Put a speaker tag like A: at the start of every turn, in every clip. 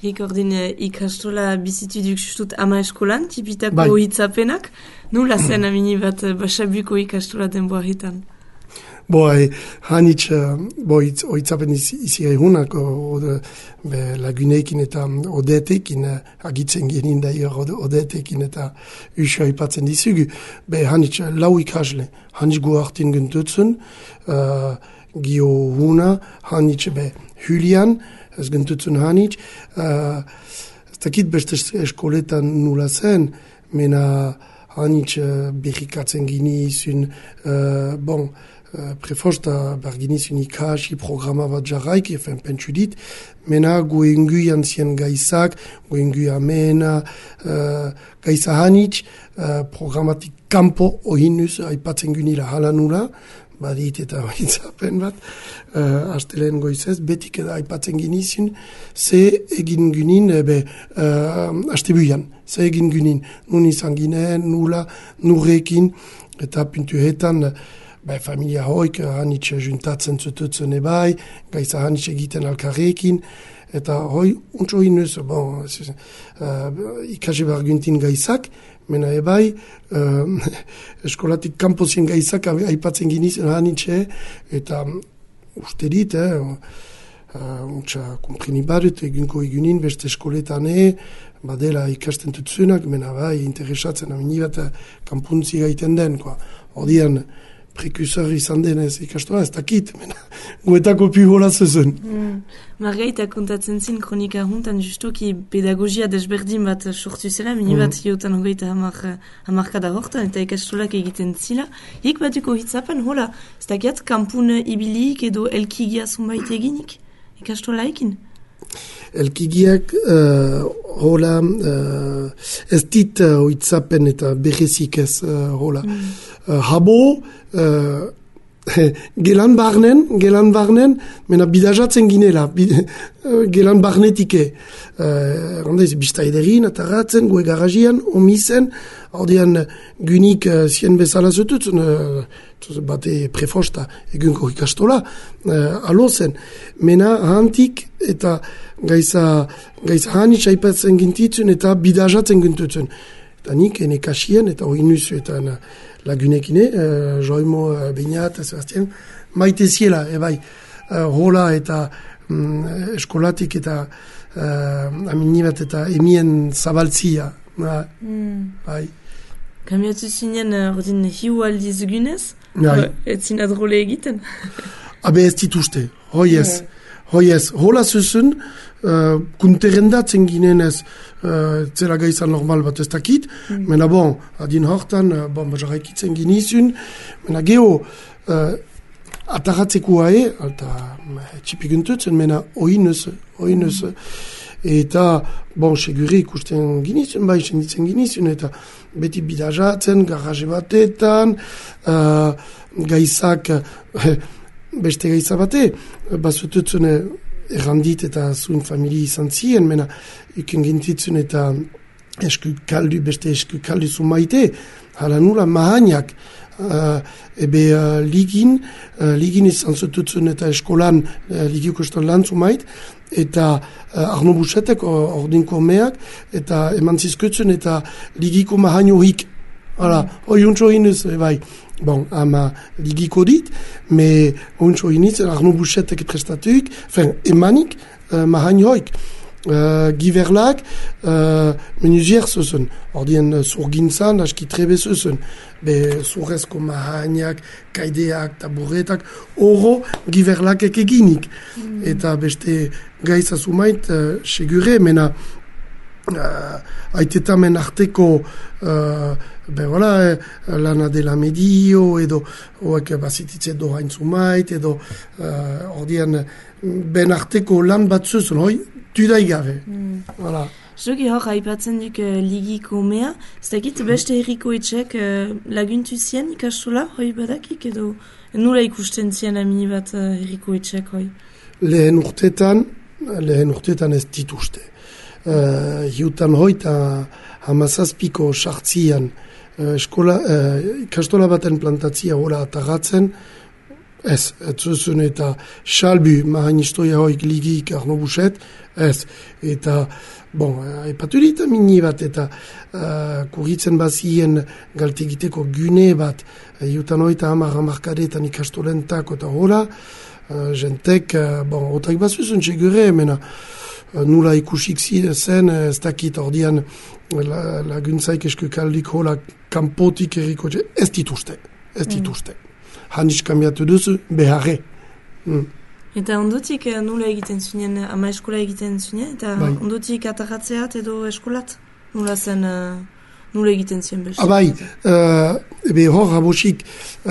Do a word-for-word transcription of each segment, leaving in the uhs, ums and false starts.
A: Hik ordin ikastola bizituduk justut ama eskolan, tipitako hitzapenak. Nula zen amini bat basabuko ikastola denboa hitan?
B: Bo, hanitz, bo, hitzapen izi egunak, lagunekin eta odetekin, agitzen genin da odetekin eta usio ipatzen dizugu. Be, hanitz, lau ikasle, hanitz gu hartin gentutzen, uh, gio huna, hanitz, be, Julian, ez gentutzen hanitz, uh, ez dakit beste eskoletan nula zen, mena hanitz uh, berrikatzen ginizun, uh, bon, Uh, prefosta barginizun ikasi programa bat jarraik, efen pentsu dit, mena goengu jantzien gaizak, goengu amena, uh, gaiza hanitz, uh, programatik kampo ohinuz aipatzen gunila halanula, badit eta hitzapen bat, uh, astelen goizez, betik eda aipatzen ginizun, ze egin gunin, ebe, uh, astebuian, ze egin gunin, nun izan ginen, nula, nurrekin, eta puntuetan, Bai, familia hoik, hanitxe juntatzen zututzen ebai, gaiza hanitxe egiten alkarrekin, eta hoi, untso inuz, bon, uh, ikasi barguntin gaizak, mena ebai, uh, eskolatik kanpozien gaizak aipatzen ginizen hanitxe, eta uste dit, eh, uh, untsa kumprini badut, egunko egunin, beste eskoletan e, badela ikasten tutzunak, mena bai, interesatzen, amini bat, kanpuntzi gaiten den, koa, odian, prekursor izan denez ikastola, ez dakit, mena, guetako pihola zezen.
A: Mm. Margaita kontatzen zin kronika juntan justoki pedagogia desberdin bat sortu zela, mini bat mm. hiotan hogeita hamar, hamarkada hortan, eta ikastolak egiten zila. Hik batuko hitzapen, hola, ez dakiat, kampun ibilik edo elkigia zunbait eginik, ikastola ekin?
B: Elkigiak, uh, hola, uh, ez dit uh, hitzapen eta berrezik ez, uh, hola. Mm. Uh, habo, uh, gelan barnen, gelan barnen, mena bidajatzen ginela, bid, uh, gelan barnetike. Uh, Randez, bizta ederin, atarratzen, gue garajian, omisen, ordean gunik uh, zien bezala zututzen, uh, bate prefosta egunko ikastola, uh, alo zen. Mena hantik eta gaiza, gaiza hanitz aipatzen gintitzen eta bidajatzen gintutzen. Eta nik ene kasien eta oinuz eta lagunekine, uh, Joimo, uh, Beñat, Sebastian, maite ziela, ebai, uh, hola eta um, eskolatik eta uh, aminibat eta emien zabaltzia. Uh, mm. Bai.
A: Kamiatu zinen, ordin, hiu aldiz gunez? Ez zina drole egiten?
B: Abe ez dituzte, hoi ez. Hoi ez, hola zuzen, uh, kunterendatzen ginenez, uh, zela gaizan normal bat ez dakit, mm. mena bon, adin hortan, uh, bon, bajaraikitzen ginizun, mena geho, uh, ataratzeko hae, alta txipiguntutzen, mena oinez, oinez, eta, bon, segure ikusten ginizun, bai, senditzen ginizun, eta beti bidajatzen, garaje batetan, uh, gaizak, uh, beste gaiza bate, bazututzen errandit eta zuen familie izan ziren, mena iken gintitzen eta esku kaldu, beste esku kaldu zu maite, hala nula mahaniak, uh, ebe uh, ligin, uh, ligin izan zututzen eta eskolan, uh, ligioko eskolan lan zu mait, eta uh, Arno Busetek ordinko meak, eta eman zizkutzen eta ligiko mahanioik. Hala, hoi untso inuz, bai, bon, ama ligiko dit, me untso inuz, Arno Busetek prestatuik, fen, emanik, uh, mahanioik. Uh, giverlak, uh, menuzier zuzen, ordien uh, zurgintzan, aski trebe zuzen, be zurrezko mahaniak, kaideak, taburetak, oro giverlakek eginik. Mm. Eta beste gaiza zumait, uh, segure, mena, uh, aitetamen arteko, uh, be voilà, eh, lana dela medio, edo, oek bazititze dohain zumait, edo, uh, ordien, ben arteko lan bat zuzen, hoi, tudai gabe. Mm. Voilà.
A: Zogi hor, haipatzen duk uh, ligiko mea, ez dakit beste herriko etxek uh, laguntu zien ikastola, hoi badakik, edo nula ikusten zien amini bat uh, herriko etxek, hoi?
B: Lehen urtetan, lehen urtetan ez dituzte. Uh, hiutan hoi eta hamazazpiko sartzian uh, eskola, uh, ikastola baten plantatzia hola ataratzen, Ez, ez zuzun eta salbu mahain historia hoik ligik Arno Buset, ez. Eta, bon, epaturit mini bat eta uh, kurritzen bazien galtegiteko gune bat, jutan oita hamar hamarkadetan ikastolentak eta hola, uh, jentek, uh, bon, otak bazuzun txegure, mena, uh, nula ikusik zen, ez dakit ordian la, laguntzaik eskukaldik hola kanpotik eriko, ez dituzte, ez dituzte. Mm. Handiz kambiatu duzu, beharre. Mm.
A: Eta ondotik nula egiten zuen, ama eskola egiten zuen, eta bai. Ondotik atarratzeat edo eskolat? Nula zen, uh, nula egiten zuen beste?
B: Abai, uh, ebe hor habosik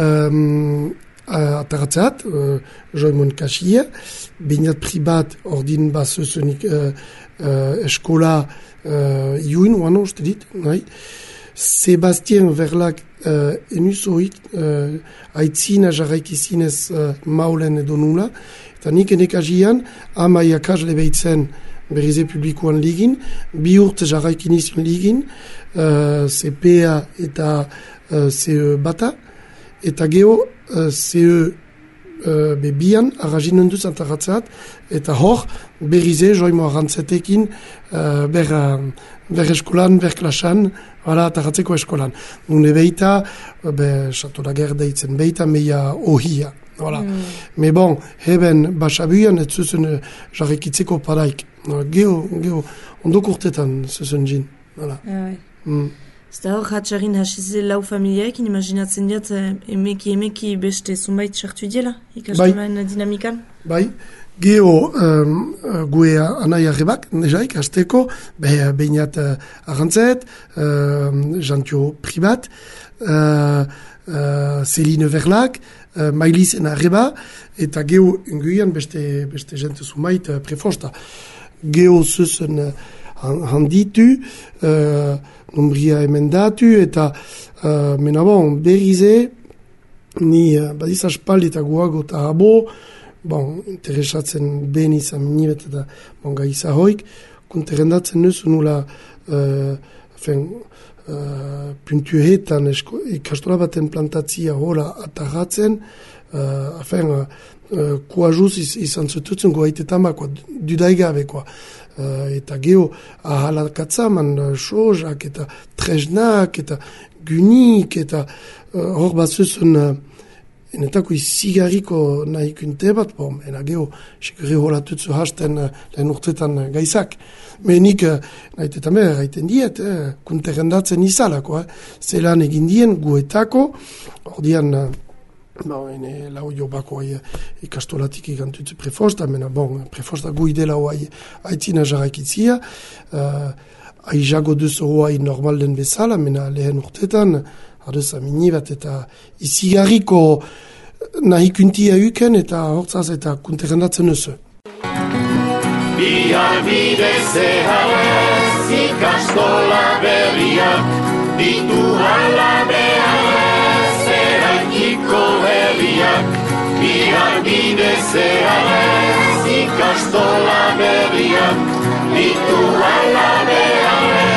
B: um, atarratzeat, uh, joimon kasia, bainat pribat ordin bazuzunik uh, uh, eskola uh, iun, uano, uste dit, nahi? Sebastien Verlak uh, enuzoik uh, aitzina jarraikizinez uh, maulen edo nula, eta nik enekazian ama iakasle behitzen berize publikoan ligin, bi urte jarraikinizun ligin, uh, C P A eta uh, C E bata, eta geho uh, C E uh, bebian arraginen duz antarratzeat, eta hor berize joimo arrantzetekin uh, ber, uh, ber eskolan, ber klasan, hala, tarratzeko eskolan. Nune beita, be, Chateau deitzen beita, meia ohia. Voilà. Mm. Me bon, heben basabuian, ez zuzun uh, jarrekitzeko padaik. No, geho, geho, ondok urtetan zuzun jin. Voilà. Ah, oui. Mm.
A: Zda hor, hatxarin hasize lau familiaekin, imaginatzen diat, emeki emeki beste zumbait sartu diela, ikastolaen bai. Dinamikan?
B: Bai. Geho, um, gue anai arrebak, nejaik, azteko, behinat uh, arrantzet, uh, jantio pribat, uh, uh, Céline Verlak, uh, Mailizen arreba, eta geho unguian beste, beste jente zumait uh, prefosta. Geho zuzen uh, handitu, uh, nombria emendatu, eta uh, menabon berrize, ni uh, badiz aspaldi eta guago eta abo, bon, interesatzen ben izan minibet eta bon, gaiza hoik, konterendatzen nuzu nula uh, fen, uh, puntuetan ikastola baten plantatzia hola atarratzen, uh, afen, uh, kuajuz iz, izan zututzen goaitetamako, dudaigabekoa. Uh, eta geho ahalakatzaman uh, sojak eta tresnak eta gunik eta uh, hor batzuzun uh, enetako izigarriko nahi kunte bat, bom, ena geho, sekure holatutzu hasten uh, lehen urtetan uh, gaizak. Menik, uh, nahi tetame, gaiten diet, eh, kunterendatzen izalako, eh. Zelan egin dien guetako, ordian, uh, no, ene lau jo bako uh, ikastolatik ikantutzu prefosta, mena, bon, prefosta guidela hoai aitzina jarraikitzia, uh, aizago duzu hoai normal den bezala, mena lehen urtetan, Aduz amini bat eta izigarriko nahi kuntia uken eta hortzaz eta kunterendatzen duzu.
C: Bihar bidez eharrez ikastola berriak, ditu ala beharrez eraikiko herriak. Bihar bidez eharrez ikastola berriak, ditu ala beharrez